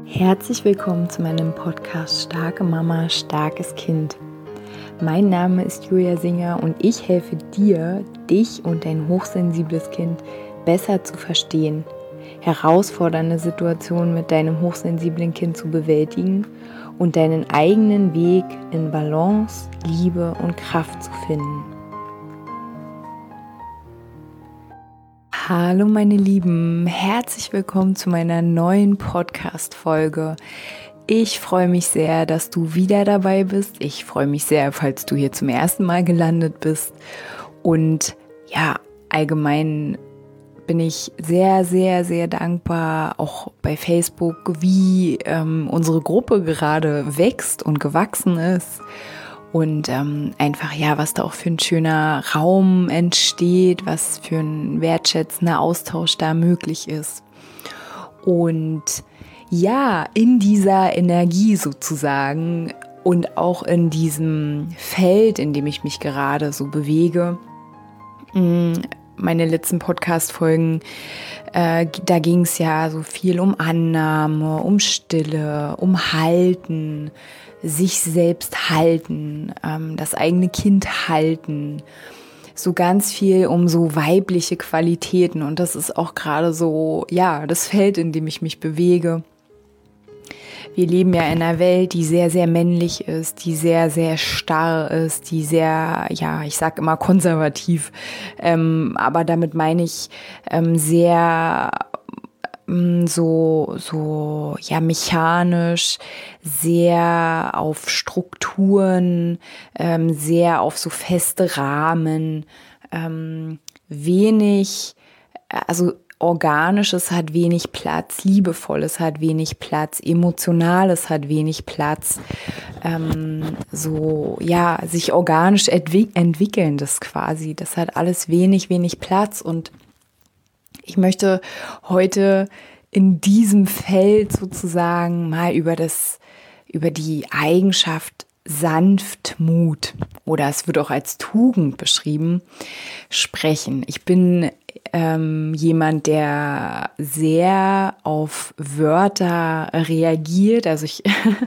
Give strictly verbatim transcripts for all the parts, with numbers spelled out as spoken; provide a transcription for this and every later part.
Herzlich willkommen zu meinem Podcast Starke Mama, starkes Kind. Mein Name ist Julia Singer und ich helfe dir, dich und dein hochsensibles Kind besser zu verstehen, herausfordernde Situationen mit deinem hochsensiblen Kind zu bewältigen und deinen eigenen Weg in Balance, Liebe und Kraft zu finden. Hallo meine Lieben, herzlich willkommen zu meiner neuen Podcast-Folge. Ich freue mich sehr, dass du wieder dabei bist. Ich freue mich sehr, falls du hier zum ersten Mal gelandet bist. Und ja, allgemein bin ich sehr, sehr, sehr dankbar, auch bei Facebook, wie ähm, unsere Gruppe gerade wächst und gewachsen ist. Und ähm, einfach, ja, was da auch für ein schöner Raum entsteht, was für ein wertschätzender Austausch da möglich ist. Und ja, in dieser Energie sozusagen und auch in diesem Feld, in dem ich mich gerade so bewege, meine letzten Podcast-Folgen, äh, da ging es ja so viel um Annahme, um Stille, um Halten, sich selbst halten, ähm, das eigene Kind halten, so ganz viel um so weibliche Qualitäten. Und das ist auch gerade so, ja, das Feld, in dem ich mich bewege. Wir leben ja in einer Welt, die sehr, sehr männlich ist, die sehr, sehr starr ist, die sehr, ja, ich sag immer konservativ, ähm, aber damit meine ich ähm, sehr ähm, so, so, ja, mechanisch, sehr auf Strukturen, ähm, sehr auf so feste Rahmen, ähm, wenig, also Organisches hat wenig Platz, Liebevolles hat wenig Platz, Emotionales hat wenig Platz, ähm, so, ja, sich organisch entwick- entwickelndes quasi, das hat alles wenig, wenig Platz. Und ich möchte heute in diesem Feld sozusagen mal über das, über die Eigenschaft Sanftmut, oder es wird auch als Tugend beschrieben, sprechen. Ich bin ähm, jemand, der sehr auf Wörter reagiert. Also ich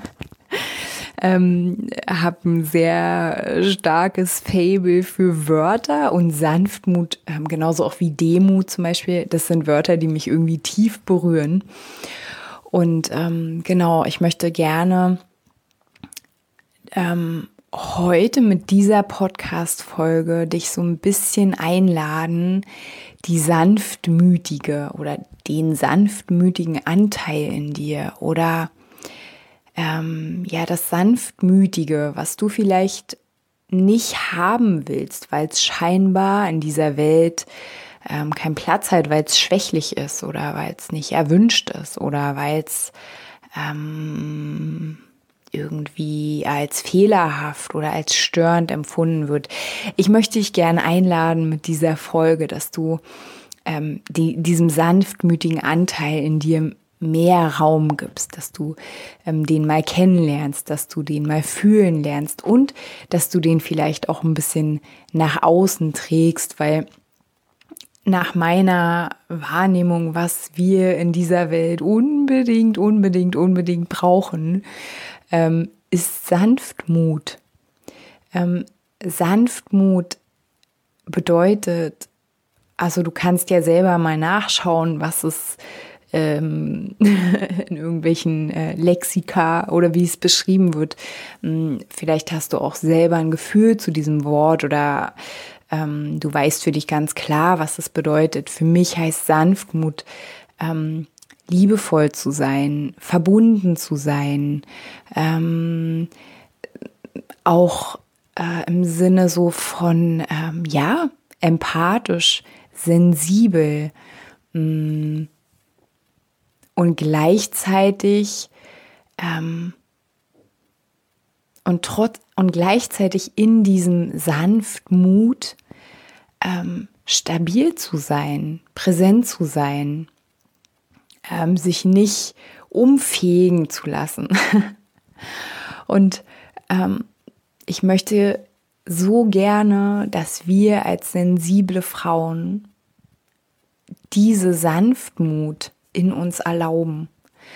ähm, habe ein sehr starkes Faible für Wörter, und Sanftmut, ähm, genauso auch wie Demut zum Beispiel. Das sind Wörter, die mich irgendwie tief berühren. Und ähm, genau, ich möchte gerne ähm, heute mit dieser Podcast-Folge dich so ein bisschen einladen, die sanftmütige oder den sanftmütigen Anteil in dir oder ähm, ja, das Sanftmütige, was du vielleicht nicht haben willst, weil es scheinbar in dieser Welt ähm, keinen Platz hat, weil es schwächlich ist oder weil es nicht erwünscht ist oder weil es ähm, irgendwie als fehlerhaft oder als störend empfunden wird. Ich möchte dich gerne einladen mit dieser Folge, dass du ähm, die, diesem sanftmütigen Anteil in dir mehr Raum gibst, dass du ähm, den mal kennenlernst, dass du den mal fühlen lernst und dass du den vielleicht auch ein bisschen nach außen trägst, weil nach meiner Wahrnehmung, was wir in dieser Welt unbedingt, unbedingt, unbedingt brauchen, ähm, ist Sanftmut. Ähm, Sanftmut bedeutet, also du kannst ja selber mal nachschauen, was es ähm, in irgendwelchen äh, Lexika oder wie es beschrieben wird. Hm, vielleicht hast du auch selber ein Gefühl zu diesem Wort oder ähm, du weißt für dich ganz klar, was es bedeutet. Für mich heißt Sanftmut, ähm, liebevoll zu sein, verbunden zu sein, ähm, auch äh, im Sinne so von, ähm, ja, empathisch, sensibel mh, und gleichzeitig ähm, und trotz und gleichzeitig in diesem Sanftmut ähm, stabil zu sein, präsent zu sein, ähm, sich nicht umfegen zu lassen. Und ähm, ich möchte so gerne, dass wir als sensible Frauen diese Sanftmut in uns erlauben.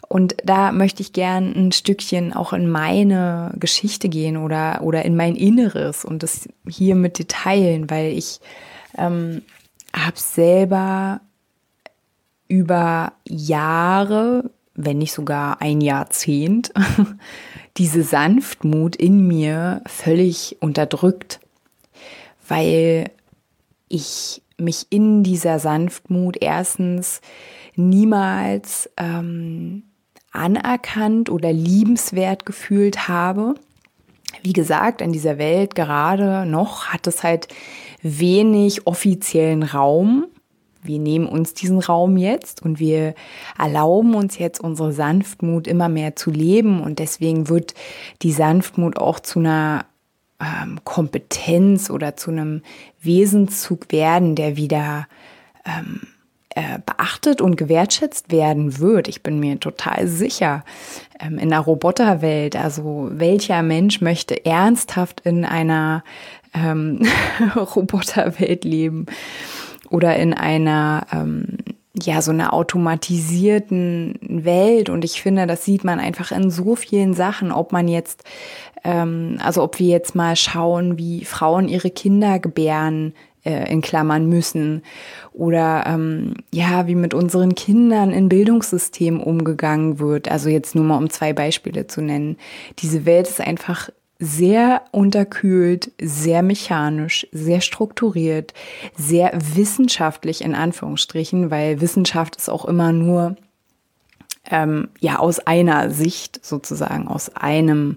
Und da möchte ich gern ein Stückchen auch in meine Geschichte gehen oder, oder in mein Inneres und das hier mit dir teilen, weil ich ähm, habe selber über Jahre, wenn nicht sogar ein Jahrzehnt, diese Sanftmut in mir völlig unterdrückt, weil ich mich in dieser Sanftmut erstens niemals ähm, anerkannt oder liebenswert gefühlt habe. Wie gesagt, in dieser Welt gerade noch hat es halt wenig offiziellen Raum. Wir nehmen uns diesen Raum jetzt und wir erlauben uns jetzt unsere Sanftmut immer mehr zu leben und deswegen wird die Sanftmut auch zu einer ähm, Kompetenz oder zu einem Wesenszug werden, der wieder ähm, äh, beachtet und gewertschätzt werden wird. Ich bin mir total sicher. Ähm, in einer Roboterwelt, also welcher Mensch möchte ernsthaft in einer ähm, Roboterwelt leben? Oder in einer, ähm, ja, so einer automatisierten Welt. Und ich finde, das sieht man einfach in so vielen Sachen, ob man jetzt, ähm, also ob wir jetzt mal schauen, wie Frauen ihre Kinder gebären, äh, in Klammern müssen. Oder, ähm, ja, wie mit unseren Kindern in Bildungssystemen umgegangen wird. Also jetzt nur mal, um zwei Beispiele zu nennen. Diese Welt ist einfach sehr unterkühlt, sehr mechanisch, sehr strukturiert, sehr wissenschaftlich in Anführungsstrichen, weil Wissenschaft ist auch immer nur ähm, ja aus einer Sicht sozusagen, aus einem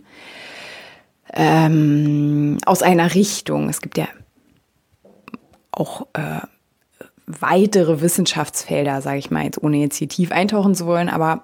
ähm, aus einer Richtung. Es gibt ja auch äh, weitere Wissenschaftsfelder, sage ich mal jetzt, ohne jetzt hier tief eintauchen zu wollen, aber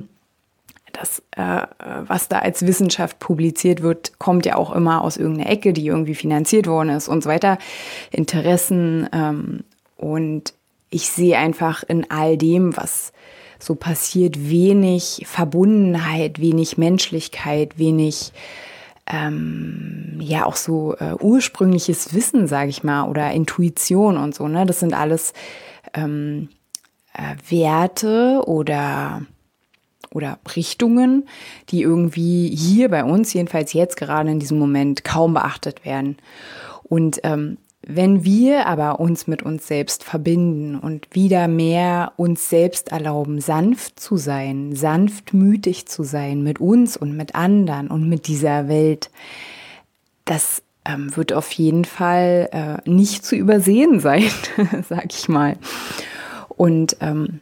das, äh, was da als Wissenschaft publiziert wird, kommt ja auch immer aus irgendeiner Ecke, die irgendwie finanziert worden ist und so weiter. Interessen. Ähm, und ich sehe einfach in all dem, was so passiert, wenig Verbundenheit, wenig Menschlichkeit, wenig, ähm, ja auch so äh, ursprüngliches Wissen, sage ich mal, oder Intuition und so. Ne? Das sind alles ähm, äh, Werte oder oder Richtungen, die irgendwie hier bei uns, jedenfalls jetzt gerade in diesem Moment, kaum beachtet werden. Und ähm, wenn wir aber uns mit uns selbst verbinden und wieder mehr uns selbst erlauben, sanft zu sein, sanftmütig zu sein mit uns und mit anderen und mit dieser Welt, das ähm, wird auf jeden Fall äh, nicht zu übersehen sein, sag ich mal. Und ähm,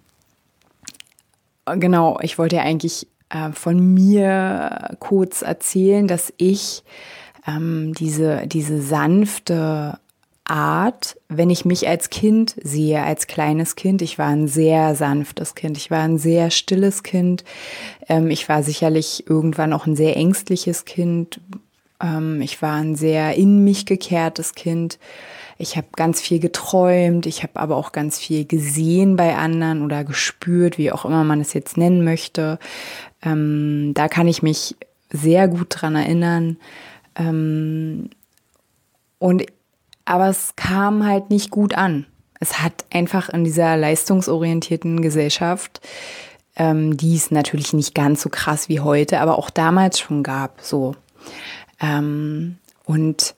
Genau, ich wollte ja eigentlich äh, von mir kurz erzählen, dass ich ähm, diese, diese sanfte Art, wenn ich mich als Kind sehe, als kleines Kind, ich war ein sehr sanftes Kind, ich war ein sehr stilles Kind, ähm, ich war sicherlich irgendwann auch ein sehr ängstliches Kind, ähm, ich war ein sehr in mich gekehrtes Kind. Ich habe ganz viel geträumt, ich habe aber auch ganz viel gesehen bei anderen oder gespürt, wie auch immer man es jetzt nennen möchte. Ähm, da kann ich mich sehr gut dran erinnern. Ähm, und aber es kam halt nicht gut an. Es hat einfach in dieser leistungsorientierten Gesellschaft, ähm, die es natürlich nicht ganz so krass wie heute, aber auch damals schon gab, so. Ähm, und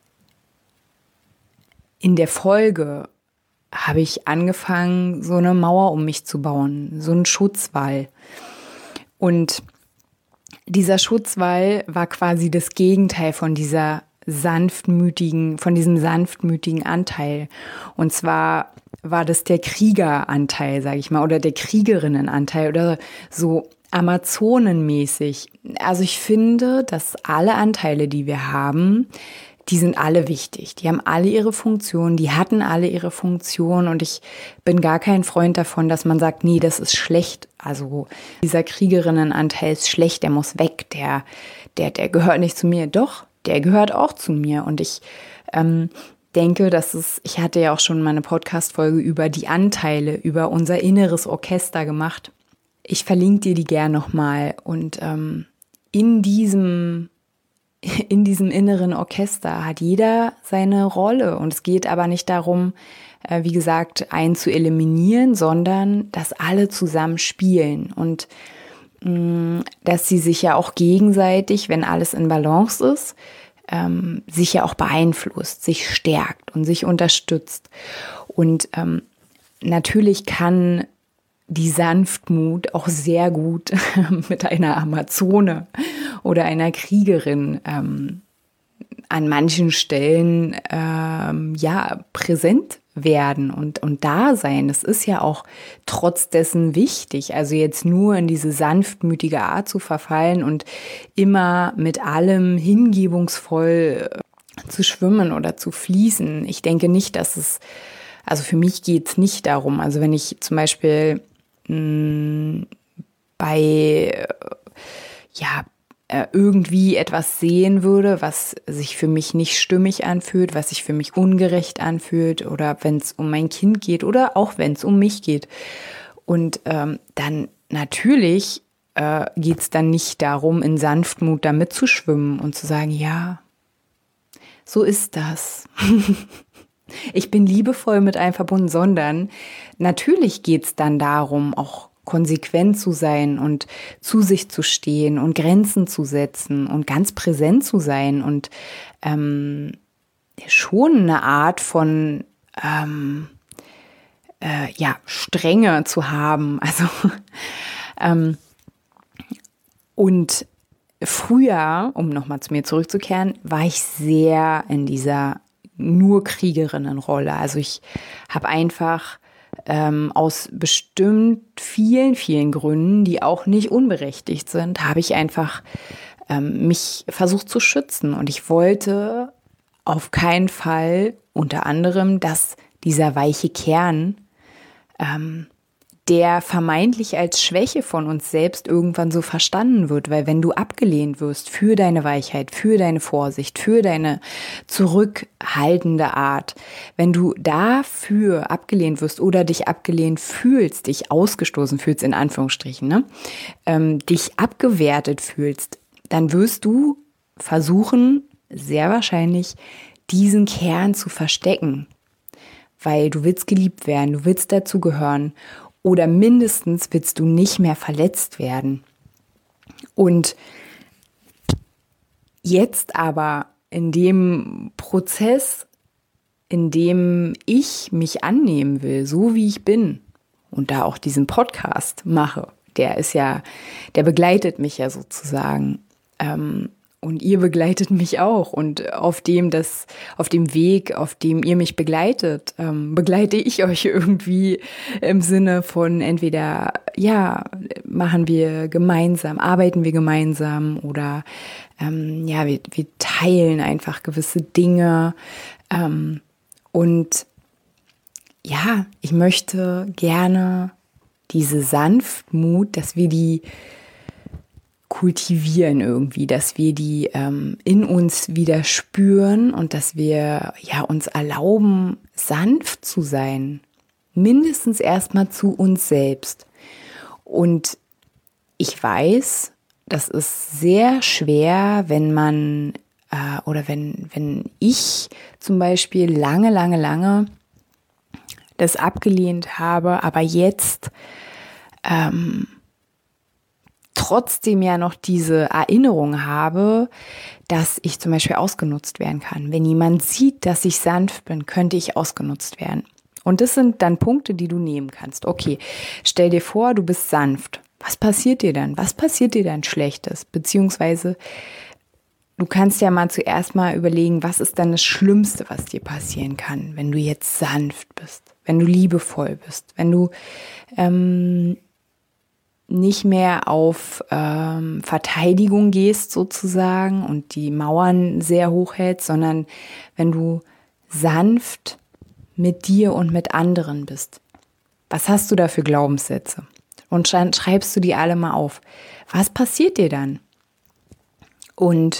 in der Folge habe ich angefangen, so eine Mauer um mich zu bauen, so einen Schutzwall. Und dieser Schutzwall war quasi das Gegenteil von dieser sanftmütigen, von diesem sanftmütigen Anteil. Und zwar war das der Kriegeranteil, sage ich mal, oder der Kriegerinnenanteil oder so amazonenmäßig. Also ich finde, dass alle Anteile, die wir haben, die sind alle wichtig. Die haben alle ihre Funktion, die hatten alle ihre Funktion und ich bin gar kein Freund davon, dass man sagt, nee, das ist schlecht. Also dieser Kriegerinnenanteil ist schlecht, der muss weg, der, der, der gehört nicht zu mir. Doch, der gehört auch zu mir und ich ähm, denke, dass es, ich hatte ja auch schon mal eine Podcast-Folge über die Anteile, über unser inneres Orchester gemacht. Ich verlinke dir die gern nochmal und ähm, in diesem In diesem inneren Orchester hat jeder seine Rolle und es geht aber nicht darum, wie gesagt, einen zu eliminieren, sondern dass alle zusammen spielen. Und dass sie sich ja auch gegenseitig, wenn alles in Balance ist, ähm, sich ja auch beeinflusst, sich stärkt und sich unterstützt. Und ähm, natürlich kann die Sanftmut auch sehr gut mit einer Amazone oder einer Kriegerin ähm, an manchen Stellen ähm, ja präsent werden und, und da sein. Das ist ja auch trotz dessen wichtig. Also jetzt nur in diese sanftmütige Art zu verfallen und immer mit allem hingebungsvoll zu schwimmen oder zu fließen. Ich denke nicht, dass es, also für mich geht es nicht darum. Also wenn ich zum Beispiel mh, bei, ja, irgendwie etwas sehen würde, was sich für mich nicht stimmig anfühlt, was sich für mich ungerecht anfühlt oder wenn es um mein Kind geht oder auch wenn es um mich geht. Und ähm, dann natürlich äh, geht es dann nicht darum, in Sanftmut da mitzuschwimmen und zu sagen, ja, so ist das. Ich bin liebevoll mit einem verbunden, sondern natürlich geht es dann darum, auch konsequent zu sein und zu sich zu stehen und Grenzen zu setzen und ganz präsent zu sein und ähm, schon eine Art von ähm, äh, ja, Strenge zu haben. Also ähm, und früher, um nochmal zu mir zurückzukehren, war ich sehr in dieser nur Kriegerinnenrolle. Also ich habe einfach Ähm, aus bestimmt vielen, vielen Gründen, die auch nicht unberechtigt sind, habe ich einfach ähm, mich versucht zu schützen. Und ich wollte auf keinen Fall unter anderem, dass dieser weiche Kern, ähm, der vermeintlich als Schwäche von uns selbst irgendwann so verstanden wird. Weil wenn du abgelehnt wirst für deine Weichheit, für deine Vorsicht, für deine zurückhaltende Art, wenn du dafür abgelehnt wirst oder dich abgelehnt fühlst, dich ausgestoßen fühlst, in Anführungsstrichen, ne? ähm, dich abgewertet fühlst, dann wirst du versuchen, sehr wahrscheinlich, diesen Kern zu verstecken. Weil du willst geliebt werden, du willst dazugehören. Oder mindestens willst du nicht mehr verletzt werden. Und jetzt aber in dem Prozess, in dem ich mich annehmen will, so wie ich bin, und da auch diesen Podcast mache, der ist ja, der begleitet mich ja sozusagen. Ähm, Und ihr begleitet mich auch. Und auf dem, das, auf dem Weg, auf dem ihr mich begleitet, ähm, begleite ich euch irgendwie im Sinne von entweder, ja, machen wir gemeinsam, arbeiten wir gemeinsam oder ähm, ja, wir, wir teilen einfach gewisse Dinge. Ähm, und ja, ich möchte gerne diese Sanftmut, dass wir die kultivieren irgendwie, dass wir die ähm, in uns wieder spüren und dass wir ja uns erlauben, sanft zu sein. Mindestens erstmal zu uns selbst. Und ich weiß, das ist sehr schwer, wenn man äh, oder wenn, wenn ich zum Beispiel lange, lange, lange das abgelehnt habe, aber jetzt ähm, trotzdem ja noch diese Erinnerung habe, dass ich zum Beispiel ausgenutzt werden kann. Wenn jemand sieht, dass ich sanft bin, könnte ich ausgenutzt werden. Und das sind dann Punkte, die du nehmen kannst. Okay, stell dir vor, du bist sanft. Was passiert dir dann? Was passiert dir dann Schlechtes? Beziehungsweise du kannst ja mal zuerst mal überlegen, was ist dann das Schlimmste, was dir passieren kann, wenn du jetzt sanft bist, wenn du liebevoll bist, wenn du ähm, nicht mehr auf ähm, Verteidigung gehst sozusagen und die Mauern sehr hoch hältst, sondern wenn du sanft mit dir und mit anderen bist. Was hast du da für Glaubenssätze? Und schreibst du die alle mal auf. Was passiert dir dann? Und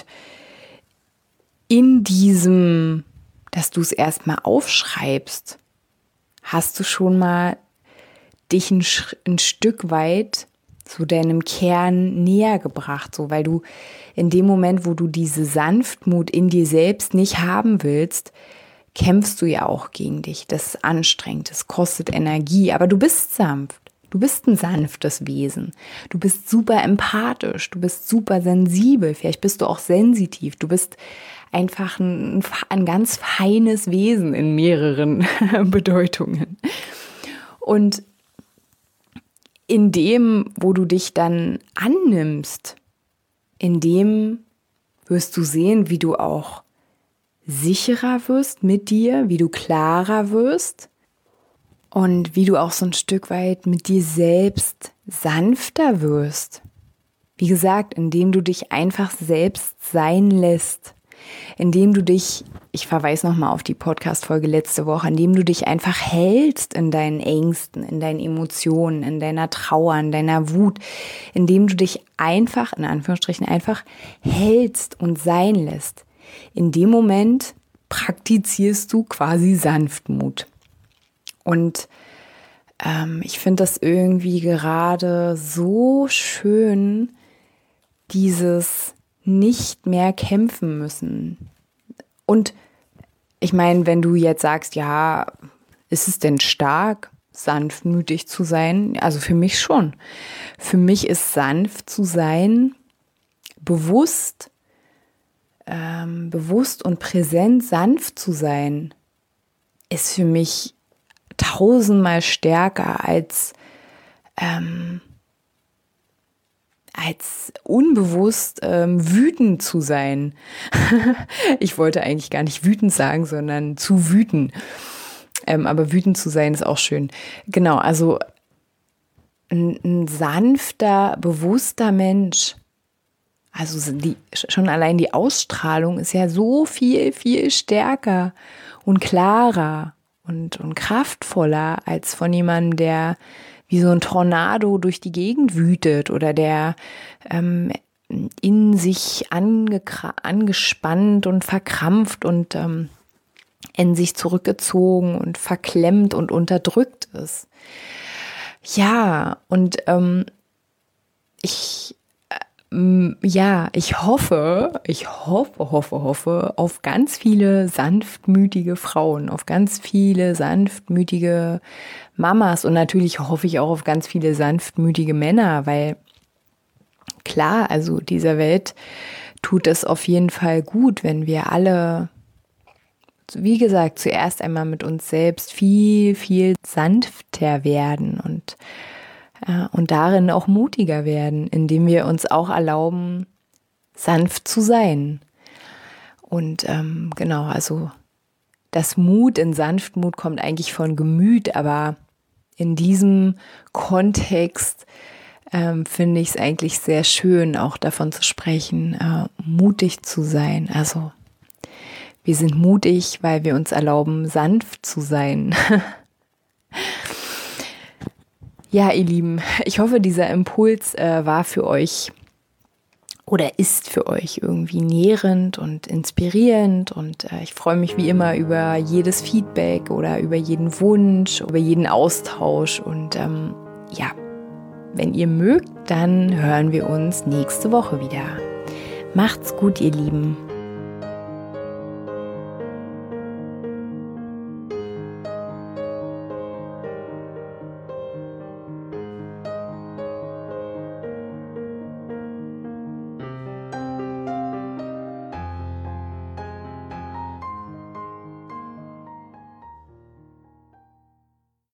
in diesem, dass du es erstmal aufschreibst, hast du schon mal dich ein, ein Stück weit zu deinem Kern näher gebracht, so, weil du in dem Moment, wo du diese Sanftmut in dir selbst nicht haben willst, kämpfst du ja auch gegen dich. Das ist anstrengend, das kostet Energie, aber du bist sanft. Du bist ein sanftes Wesen. Du bist super empathisch. Du bist super sensibel. Vielleicht bist du auch sensitiv. Du bist einfach ein, ein ganz feines Wesen in mehreren Bedeutungen. Und in dem, wo du dich dann annimmst, in dem wirst du sehen, wie du auch sicherer wirst mit dir, wie du klarer wirst und wie du auch so ein Stück weit mit dir selbst sanfter wirst. Wie gesagt, indem du dich einfach selbst sein lässt, indem du dich, ich verweise nochmal auf die Podcast-Folge letzte Woche, indem du dich einfach hältst in deinen Ängsten, in deinen Emotionen, in deiner Trauer, in deiner Wut, indem du dich einfach, in Anführungsstrichen, einfach hältst und sein lässt. In dem Moment praktizierst du quasi Sanftmut. Und ähm, ich finde das irgendwie gerade so schön, dieses nicht mehr kämpfen müssen. Und ich meine, wenn du jetzt sagst, ja, ist es denn stark, sanftmütig zu sein? Also für mich schon. Für mich ist sanft zu sein, bewusst, ähm, bewusst und präsent sanft zu sein, ist für mich tausendmal stärker als ähm, als unbewusst ähm, wütend zu sein. Ich wollte eigentlich gar nicht wütend sagen, sondern zu wüten. Ähm, aber wütend zu sein ist auch schön. Genau, also ein, ein sanfter, bewusster Mensch, also die, schon allein die Ausstrahlung ist ja so viel, viel stärker und klarer und, und kraftvoller als von jemandem, der wie so ein Tornado durch die Gegend wütet oder der ähm, in sich angekra- angespannt und verkrampft und ähm, in sich zurückgezogen und verklemmt und unterdrückt ist. Ja, und ähm, ich ähm, ja, ich hoffe, ich hoffe, hoffe, hoffe auf ganz viele sanftmütige Frauen, auf ganz viele sanftmütige Mamas und natürlich hoffe ich auch auf ganz viele sanftmütige Männer, weil klar, also dieser Welt tut es auf jeden Fall gut, wenn wir alle, wie gesagt, zuerst einmal mit uns selbst viel, viel sanfter werden und, äh, und darin auch mutiger werden, indem wir uns auch erlauben, sanft zu sein. Und ähm, genau, also das Mut in Sanftmut kommt eigentlich von Gemüt, aber in diesem Kontext ähm, finde ich es eigentlich sehr schön, auch davon zu sprechen, äh, mutig zu sein. Also wir sind mutig, weil wir uns erlauben, sanft zu sein. Ja, ihr Lieben, ich hoffe, dieser Impuls äh, war für euch oder ist für euch irgendwie nährend und inspirierend und äh, ich freue mich wie immer über jedes Feedback oder über jeden Wunsch, über jeden Austausch und ähm, ja, wenn ihr mögt, dann hören wir uns nächste Woche wieder. Macht's gut, ihr Lieben.